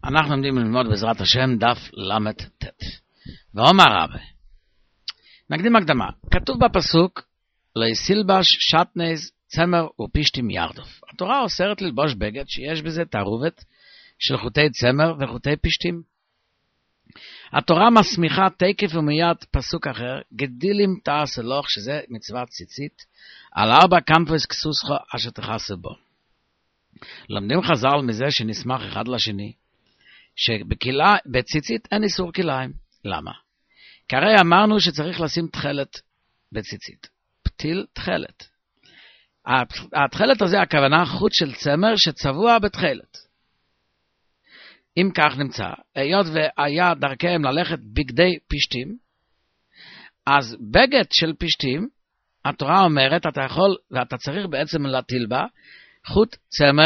אנחנו עומדים ללמוד בעזרת השם דף ל"ט. ואומר רבי, נקדים הקדמה, כתוב בפסוק, לא יסילבש שטנז צמר ופישתים ירדוף. התורה אוסרת ללבוש בגד שיש בזה תערובת של חוטי צמר וחוטי פשתים. התורה מסמיכה תקף ומיד פסוק אחר, גדילים תעשלוך, שזה מצוות ציצית, על 4 קמפוס כסוסכו אשר תחסו בו. לומדים חז"ל מזה שנסמך אחד לשני, שבציצית אין איסור כליים. למה? כי הרי אמרנו שצריך לשים תחלת בציצית. פתיל תחלת. התחלת הזה הכוונה חוט של צמר שצבוע בתחלת. אם כך נמצא, היות והיה דרכיהם ללכת בגדי פשתים, אז בגד של פשתים, התורה אומרת, אתה יכול ואתה צריך בעצם להטיל בה חוט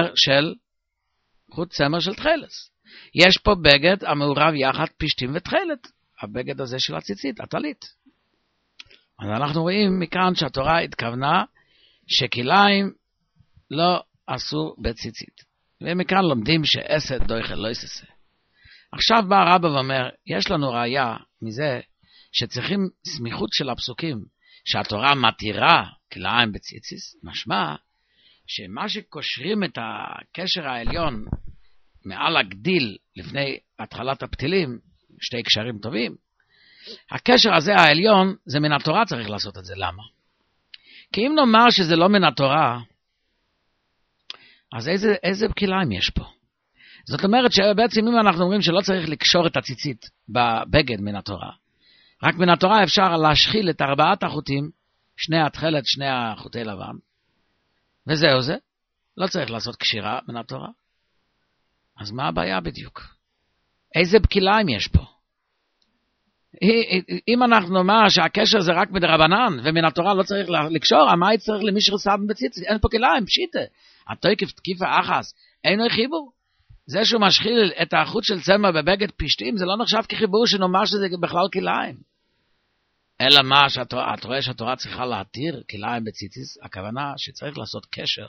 צמר של תחלת. יש פה בגד המעורב יחד פשתים ותחלת, הבגד הזה של הציצית, הטלית. אז אנחנו רואים מכאן שהתורה התכוונה שכליים לא אסור בציצית. ומכאן לומדים שאסד דויכל לא יססה. עכשיו בא הרב ואומר, יש לנו ראיה מזה שצריכים סמיכות של הפסוקים, שהתורה מתירה כליים בציציס, משמע שמה שקושרים את הקשר העליון מעל הגדיל לפני התחלת הפתילים, שתי קשרים טובים, הקשר הזה העליון זה מן התורה, צריך לעשות את זה. למה? כי אם נאמר שזה לא מן התורה, אז איזה כליים יש פה? זאת אומרת שבעצם אם אנחנו אומרים שלא צריך לקשור את הציצית בבגד מן התורה, רק מן התורה אפשר להשחיל את 4 החוטים, 2 התחלת, 2 החוטי לבן, וזהו זה. לא צריך לעשות קשירה מן התורה. אז מה הבעיה בדיוק? איזה כליים יש פה? אם אנחנו נאמר שהקשר זה רק מדרבנן, ומן התורה לא צריך לקשור, מה יצטרך למי שרסם בציצית? אין פה כליים, פשיטה. התוקף תקיפה אחס, אינו חיבור. זה שהוא משחיל את החוט של צמר בבגד פשתים, זה לא נחשב כחיבור שנאמר שזה בכלל כליים. אלא מה שהתורה, את רואה שהתורה צריכה להתיר כליים בציציס, הכוונה שצריך לעשות קשר.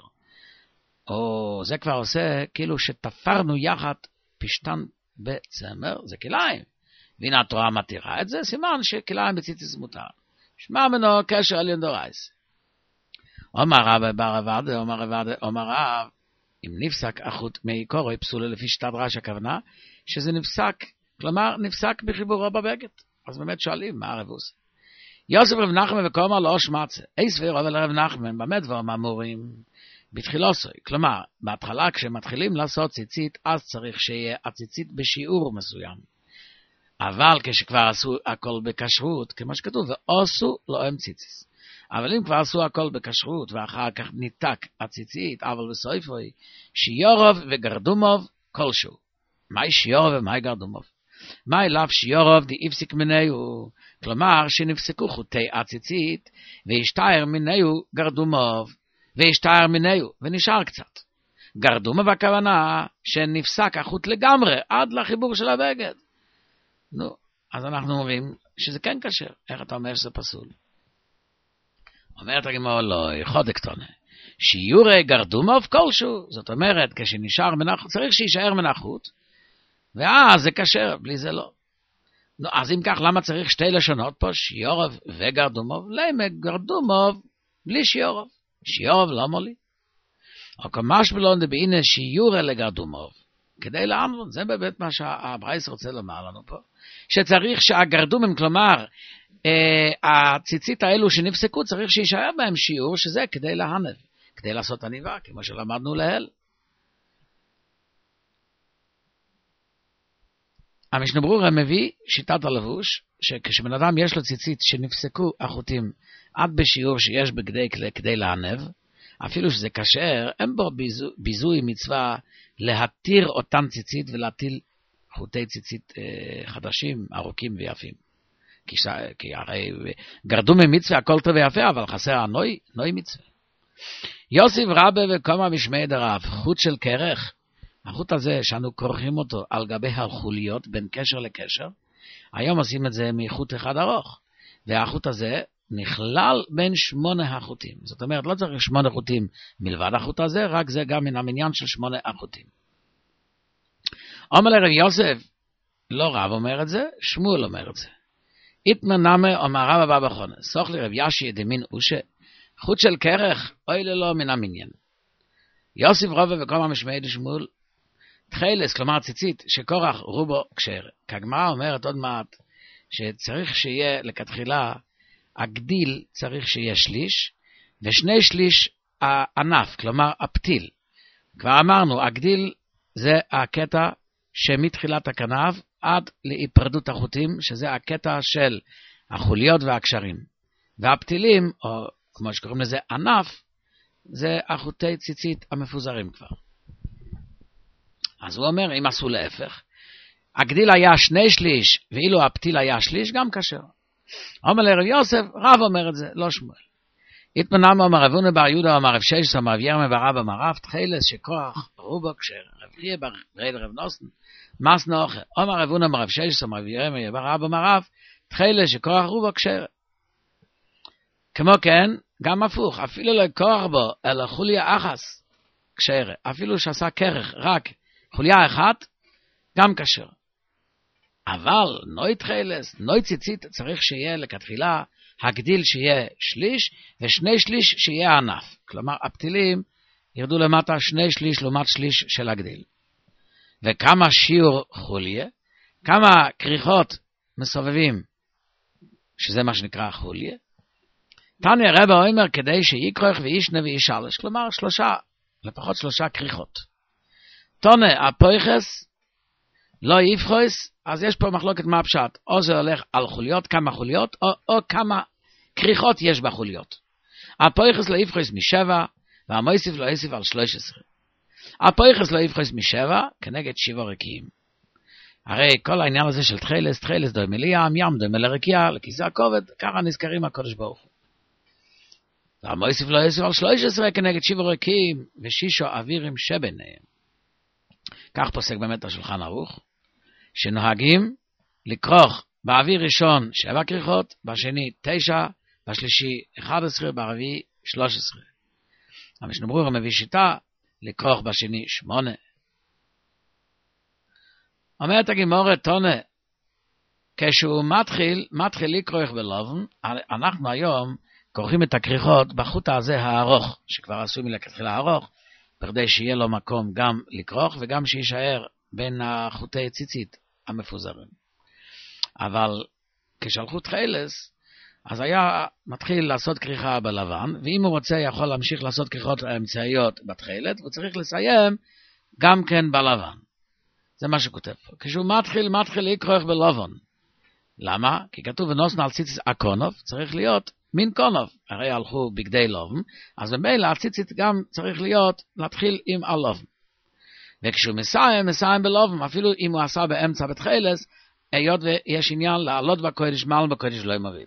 או זה כבר עושה כאילו שתפרנו יחד פשתן בצמר, זה כליים. והנה התורה מתירה את זה, סימן שכליים בציציס מותר. שמע מנו קשר עליון דורייס. אומר רב בר אבד, אומר רב, אם נפסק החוט מעיקורו פסולה לפי שיטת רש"י, הכוונה שזה נפסק, כלומר נפסק בחיבורו בבגד. אז באמת שואלים מה הרב עושה. יוסף רב נחמן וקומר לא שמצה, אי סביר אבל רב נחמן באמת דברים אמורים בתחילוסוי. כלומר, בהתחלה כשמתחילים לעשות ציצית, אז צריך שיהיה הציצית בשיעור מסוים. אבל כשכבר עשו הכל בכשרות, כמו שכתוב, ועשו להם ציציס. אבל אם כבר עשו הכל בכשרות, ואחר כך ניתק הציצית, אבל בסופוי, שיורוב וגרדומוב כלשהו. מהי שיורוב ומהי גרדומוב? מהי לאו שיורוב די הפסיק מניהו? כלומר, שנפסקו חוטי הציצית, והשתער מניהו גרדומוב, והשתער מניהו, ונשאר קצת. גרדומוב הכוונה שנפסק החוט לגמרי, עד לחיבור של הבגד. נו, אז אנחנו אומרים שזה כן קשר. איך אתה אומר שזה פסול? אומרת הגמרא לא, חודק תונה. שיורי גרדומוב כלשהו. זאת אומרת, כשנשאר מנחות, צריך שישאר מנחות, ואז זה קשר, בלי זה לא. נו, אז אם כך, למה צריך שתי לשונות פה? שיורוב וגרדומוב? למה גרדומוב בלי שיורוב? שיורוב לא מולי. או כמש בלון דבעינה שיורי לגרדומוב. כדי לענות, זה באמת מה שהברייס רוצה לומר לנו פה. שצריך שהגרדומים, כלומר, הציצית האלו שנפסקו, צריך שישאר בהם שיעור, שזה כדי להנב, כדי לעשות עניבה, כמו שלמדנו להל. המשנה ברורה מביא שיטת הלבוש, שכשבן אדם יש לו ציצית שנפסקו החוטים עד בשיעור שיש בגדי כדי להנב, אפילו שזה כשר, אין בו ביזוי מצווה להתיר אותן ציצית ולהטיל חוטי ציצית חדשים, ארוכים ויפים. כי הרי גרדומי מצווה הכל טוב ויפה, אבל חסר הנוי מצווה. יוסיף רבי וקומא משמי דרב, חוט של כרך, החוט הזה שאנו כורכים אותו על גבי החוליות בין קשר לקשר, היום עושים את זה מחוט אחד ארוך, והחוט הזה נכלל בין 8 החוטים. זאת אומרת, לא צריך 8 חוטים מלבד החוט הזה, רק זה גם מן המניין של 8 החוטים. אומר לרב יוסף, לא רב אומר את זה, שמואל אומר את זה. איתמר נמה אומר רב הבא בחונה, סוך לרב ישי דמין אושה, חוץ של כרך, אוי ללא מן המניין. יוסף רובה וכל המשמעי דשמואל, תחילס, כלומר ציצית, שקורח רובו כשר. כגמרא אומרת עוד מעט, שצריך שיהיה לכתחילה, הגדיל צריך שיהיה שליש, ושני שליש הענף, כלומר הפתיל. כבר אמרנו, הגדיל זה הקטע שמתחילת הכנף עד להיפרדות החוטים, שזה הקטע של החוליות והקשרים. והפתילים, או כמו שקוראים לזה ענף, זה החוטי ציצית המפוזרים כבר. אז הוא אומר, אם עשו להפך, הגדיל היה שני שליש, ואילו הפתיל היה שליש, גם כשר. אומר לרב יוסף, רב אומר את זה, לא שמואל. התמנם אומר רב הונא בר יהודה אומר רב ששת אומר רב ירמיה בר אבא אמר רב תחילס שכוח רובו כשר. רב חייא בר רב נוסן מס נוחה. אומר רב הונא אומר רב ששת אומר רב ירמיה בר אבא אמר רב תחילס שכוח רובו כשר. כמו כן, גם הפוך, אפילו לא כוח בו אלא חוליה אחס כשר. אפילו שעשה כרך רק חוליה אחת, גם כשר. אבל נוי תחילס, נוי ציצית צריך שיהיה לכתחילה הגדיל שיהיה שליש, ושני שליש שיהיה ענף. כלומר, הפתילים ירדו למטה שני שליש לעומת שליש של הגדיל. וכמה שיעור חוליה, כמה כריכות מסובבים, שזה מה שנקרא חוליה. תניא רבא אומר כדי שיקרוך וישנה וישלש, כלומר לפחות שלושה כריכות. תונה הפויכס, לא יפחוס, אז יש פה מחלוקת מה הפשט. או זה הולך על חוליות, כמה חוליות, או כמה כריכות יש בחוליות. הפויכס לא יפחוס משבע, והמויסיף לא יוסיף על 13. הפויכס לא יפחוס משבע, כנגד 7 רקיעים. הרי כל העניין הזה של תחילס דומה לים, ים דומה לרקיע, לכיסא הכובד, ככה נזכרים הקודש ברוך הוא. והמויסיף לא יוסיף על 13, כנגד 7 רקיעים, ושישו אווירים שביניהם. כך פוסק באמת השולחן ערוך, שנוהגים לכרוך באוויר ראשון 7 כריכות, בשני 9, בשלישי 11, ברביעי 13. המשנה ברורה מביא שיטה לכרוך בשני 8. אומרת הגמרא תונה, כשהוא מתחיל לכרוך בלובן, אנחנו היום כורכים את הכריכות בחוט הזה הארוך, שכבר עשוי מלכתחילה ארוך, בכדי שיהיה לו מקום גם לכרוך וגם שישאר בין החוטי ציצית המפוזרים. אבל כשהלכו תחילס, אז היה מתחיל לעשות כריכה בלבן, ואם הוא רוצה יכול להמשיך לעשות כריכות אמצעיות בתחילת, הוא צריך לסיים גם כן בלבן. זה מה שכותב פה. כשהוא מתחיל לכרוך בלבן. למה? כי כתוב ונוסן על ציציס הקונוב, צריך להיות מין קונוב. הרי הלכו בגדי לובן, אז במילא הציצית גם צריך להתחיל עם הלובן. וכשהוא מסיים בלובן, אפילו אם הוא עשה באמצע בתחילס, היות ויש עניין לעלות בקודש, מעל בקודש לא מבין.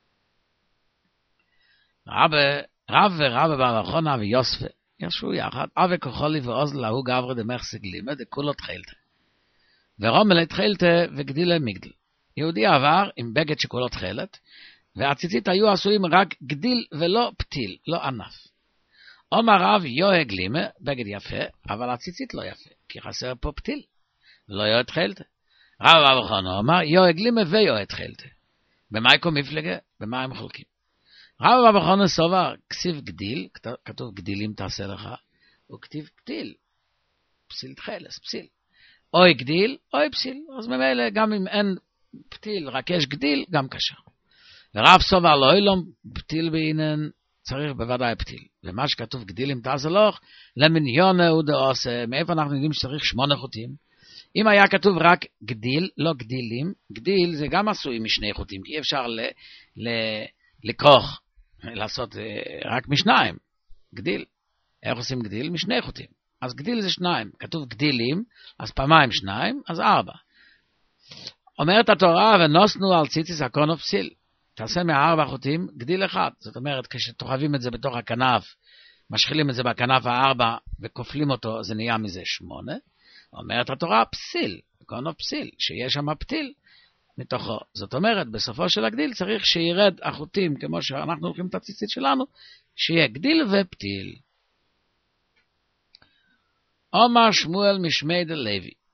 רב ברחונה ויוספה, ישבו יחד, אבי כחולי ואוזל להוא גברי דמך סגלימה, דכולו תחילתה. ורומל תחילתה וגדילה מגדל. יהודי עבר עם בגד שכולו תחילת, והציצית היו עשויים רק גדיל ולא פתיל, לא ענף. אומר רב יוה גלימה, בגד יפה, אבל הציצית לא יפה, כי חסר פה פתיל, ולא יוה תחילתה. רב ברחונה אומר יוה גלימה ויוה תחילתה. במה יקום מפלגה? במה הם חולקים? רב ברחונה סובר, כסיב גדיל, כתוב גדילים תעשה לך, וכתיב פתיל, פסיל תחילס, פסיל. אוי גדיל, אוי פסיל. אז ממילא גם אם אין פתיל, רק יש גדיל, גם קשר. ורב סובר לא אילום, פתיל בעינן, צריך בוודאי פתיל. ומה שכתוב גדילים תעשה לך, למניונה הוא דעושה, מאיפה אנחנו יודעים שצריך 8 חוטים? אם היה כתוב רק גדיל, לא גדילים, גדיל זה גם עשוי משני חוטים, כי אי אפשר לכרוך, לעשות רק משניים, גדיל. איך עושים גדיל? משני חוטים. אז גדיל זה 2, כתוב גדילים, אז פעמיים 2, אז 4. אומרת התורה, ונוסנו על ציציס הקונוב פסיל. תעשה 4 חוטים, גדיל 1. זאת אומרת, כשתוחבים את זה בתוך הכנף, משחילים את זה בכנף 4, וכופלים אותו, זה נהיה מזה 8. אומרת התורה, פסיל, קונוב פסיל, שיש שם פתיל מתוכו. זאת אומרת, בסופו של הגדיל צריך שירד החוטים, כמו שאנחנו הולכים את הציצית שלנו, שיהיה גדיל ופתיל. אומר שמואל משמי דלוי,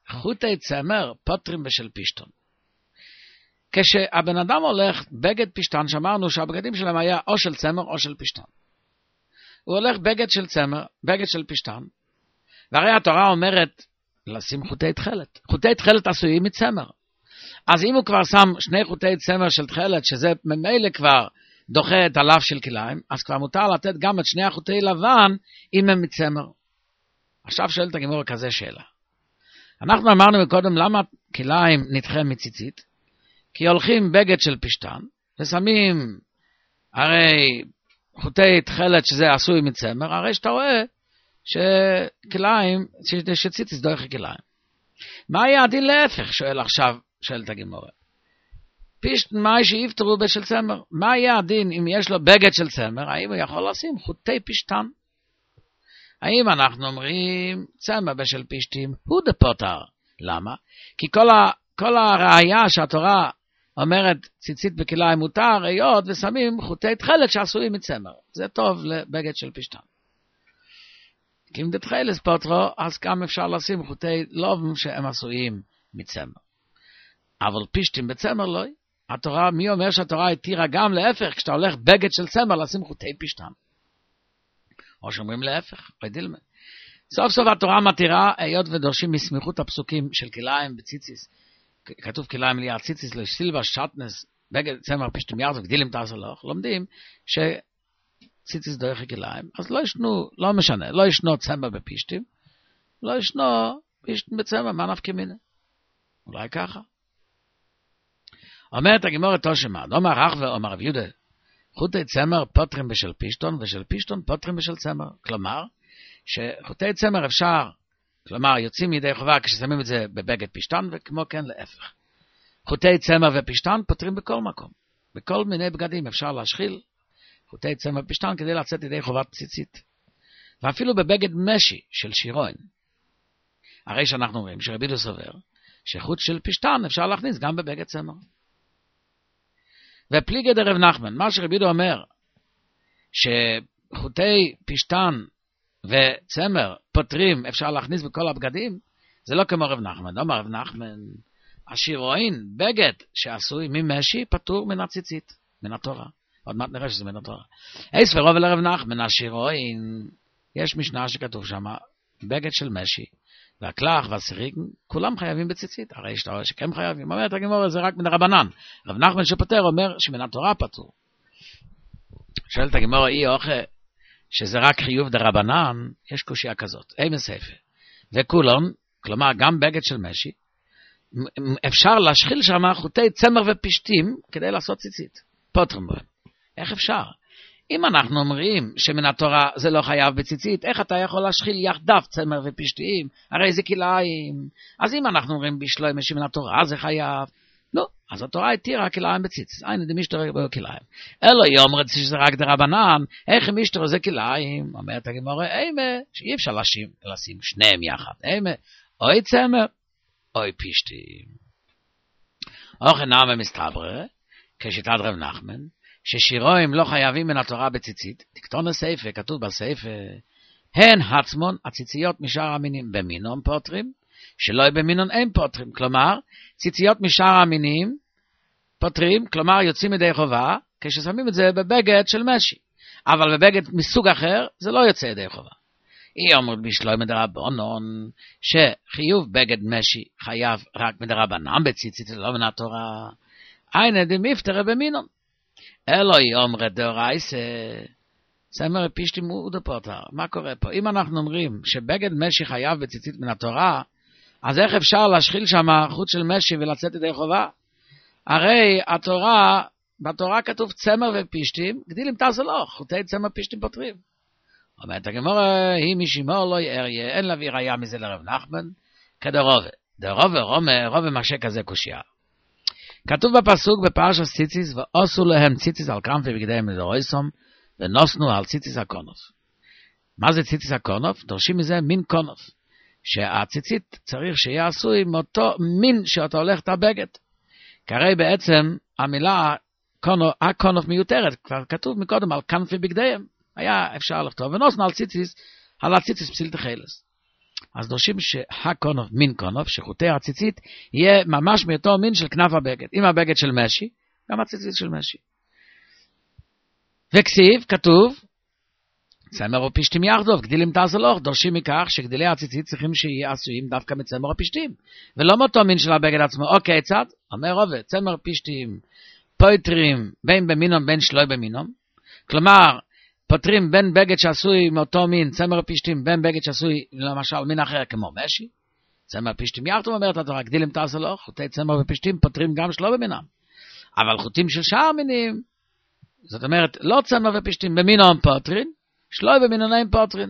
חוטי צמר פוטרים בשל פישטון. כשהבן אדם הולך בגד פשטן, שאמרנו שהבגדים שלהם היה או של צמר או של פשטן. הוא הולך בגד של צמר, בגד של פשטן, והרי התורה אומרת לשים חוטי תחלת. חוטי תחלת עשויים מצמר. אז אם הוא כבר שם שני חוטי צמר של תחלת, שזה ממילא כבר דוחה את הלף של כליים, אז כבר מותר לתת גם את שני החוטי לבן אם הם מצמר. עכשיו שואלת הגמרא כזה שאלה. אנחנו אמרנו מקודם למה כליים נדחה מציצית? כי הולכים בגד של פשטן, ושמים הרי חוטי תחלת שזה עשוי מצמר, הרי שאתה רואה שכליים, שציציס דוחה כליים. מה היה הדין להפך? שואלת הגמרא. פישטן מאי שיפטרו בשל צמר. מה היה הדין אם יש לו בגד של צמר? האם הוא יכול לשים חוטי פשטן? האם אנחנו אומרים צמר בשל פשטים הוא דפוטר? למה? כי כל הראיה שהתורה אומרת ציצית בכליים מותר, היות ושמים חוטי תחלת שעשויים מצמר. זה טוב לבגד של פשטן. כי אם דתחילס פוטרו, אז גם אפשר לשים חוטי לובן שהם עשויים מצמר. אבל פשטים בצמר לא. התורה, מי אומר שהתורה התירה גם להפך, כשאתה הולך בגד של צמר לשים חוטי פשטן? או שאומרים להפך, רדילמה. סוף סוף התורה מתירה, היות ודורשים מסמיכות הפסוקים של כליים בציציס, כתוב כליים ליד ציציס, לשסילבה, שטנס, בגד צמר פשטים ירד וגדילים תעשלוך, לומדים שציציס דוחה כליים, אז לא ישנו, לא משנה, לא ישנו צמר בפשטים, לא ישנו פשטים בצמר, מה נפקא מינה? אולי ככה. אומרת הגמרא תושמא, אומר רח ואומר רב יהודה, חוטי צמר פוטרים בשל פישטון, ושל פישטון פוטרים בשל צמר. כלומר, שחוטי צמר אפשר, כלומר, יוצאים מידי חובה כששמים את זה בבגד פשטן, וכמו כן להפך. חוטי צמר ופשטן פוטרים בכל מקום. בכל מיני בגדים אפשר להשחיל חוטי צמר ופשטן כדי לצאת ידי חובת ציצית. ואפילו בבגד משי של שירוין. הרי שאנחנו אומרים שרבידו סובר, שחוט של פשטן אפשר להכניס גם בבגד צמר. ופליגי דרב נחמן, מה שרבידו אומר, שחוטי פשטן וצמר פותרים אפשר להכניס בכל הבגדים, זה לא כמו רב נחמן. אומר רב נחמן, השירואין, בגד שעשוי ממשי, פטור מן הציצית, מן התורה. עוד מעט נראה שזה מן התורה. אי ספרו ולרב נחמן, השירואין, יש משנה שכתוב שם, בגד של משי, והקלח והסיריג, כולם חייבים בציצית. הרי שאתה רואה שכם חייבים. אומרת הגמרא, זה רק מן הרבנן. רב נחמן שפטר אומר שמן התורה פטור. שואלת הגמרא, אי אוכל, שזה רק חיוב דרבנן, יש קושיה כזאת. אי מספר. וכולם, כלומר גם בגד של משי, אפשר להשחיל שם חוטי צמר ופשטים כדי לעשות ציצית. פוטרים בהם. איך אפשר? אם אנחנו אומרים שמן התורה זה לא חייב בציצית, איך אתה יכול להשחיל יחדיו צמר ופשטים? הרי זה כליים. אז אם אנחנו אומרים בשלוי משי מן התורה, זה חייב. לא, אז התורה התירה כליים בציצית. אין דמישתר בו כליים. אלו היא אומרת שזה רק דרבנן, איך מישתר זה כליים? אומרת הגמרא, אימה, שאי אפשר לשים שניהם יחד. אימה, אוי צמר, אוי פשטים. אוכן נעמה מסתברא, כשיטת רב נחמן, ששירויים לא חייבים מן התורה בציצית, תקטון הספר, כתוב בספר, הן עצמון הציציות משאר המינים במינון פוטרים, שלא במינון אין פוטרים, כלומר, ציציות משאר המינים פוטרים, כלומר יוצאים ידי חובה, כששמים את זה בבגד של משי, אבל בבגד מסוג אחר, זה לא יוצא ידי חובה. היא אומרת בשלוי מדרבנן, שחיוב בגד משי חייב רק מדרבנן בציצית, לא מן התורה, אין דמיפטר במינון. אלוהי אומרת דאורייסה, צמר פשטים ודפוטר. מה קורה פה? אם אנחנו אומרים שבגד משי חייב בציצית מן התורה, אז איך אפשר להשחיל שם חוט של משי ולצאת ידי חובה? הרי בתורה כתוב צמר ופשטים, גדילים תעשלוך, חוטי צמר פשטים פותרים. אומרת הגמרא, היא משימור לא יאריה, אין להביא ראיה מזה לרב נחמן, כדרובה. דרובה רובה משה כזה קושיה. כתוב בפסוק בפרשת ציציס, ועשו להם ציציס על כנפי בגדיהם לדרויסום, ונוסנו על ציציס הקונוף. מה זה ציציס הקונוף? דורשים מזה מין קונוף. שהציצית צריך שיהיה עשוי מאותו מין שאתה הולך את הבגד. כי הרי בעצם המילה הקונוף מיותרת, כבר כתוב מקודם על כנפי בגדיהם. היה אפשר לכתוב, ונוסנו על הציציס פסיל תחילס. אז דורשים שהקונוף, מין קונוף, שחוטי הציצית, יהיה ממש מאותו מין של כנף הבגד. אם הבגד של משי, גם הציצית של משי. וכסיב, כתוב, צמר ופשתים יחדוב, גדילים תעשלוך, דורשים מכך שגדילי הציצית צריכים שיהיה עשויים דווקא מצמר ופשתים, ולא מאותו מין של הבגד עצמו. אוקיי, צד? אומר עובד, צמר ופשתים, פויטרים בין במינום בין שלוי במינום, כלומר, פותרים בין בגד שעשוי מאותו מין, צמר ופשתים, בין בגד שעשוי למשל מין אחר כמו משי, צמר ופשתים יחדוב, אומרת התורה, גדילים תעשלוך, חוטי צמר ופשתים פותרים גם שלוי במינם, אבל חוטים של שאר מינים, זאת אומרת, לא צמר ופשתים במינום פותרים, שלוי במינונאים פותרים.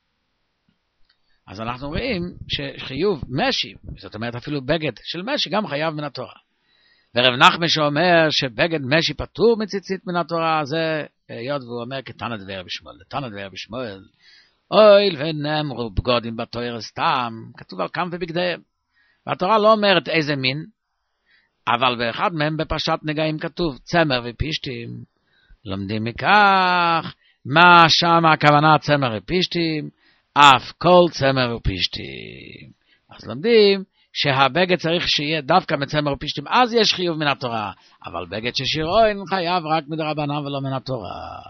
אז אנחנו רואים שחיוב משי, זאת אומרת אפילו בגד של משי, גם חייב מן התורה. ורב נחמן שאומר שבגד משי פטור מציצית מן התורה, זה היות והוא אומר כתנא דבי רבי שמואל. תנא דבי רבי שמואל, אויל ונאמרו בגודים בתורה סתם, כתוב על כנפי בגדיהם. והתורה לא אומרת איזה מין, אבל באחד מהם בפרשת נגעים כתוב צמר ופשתים. לומדים מכך, מה שם הכוונה צמר ופשתים? אף כל צמר ופשתים. אז לומדים שהבגד צריך שיהיה דווקא מצמר ופשתים, אז יש חיוב מן התורה, אבל בגד ששירוין חייב רק מדרבנן ולא מן התורה.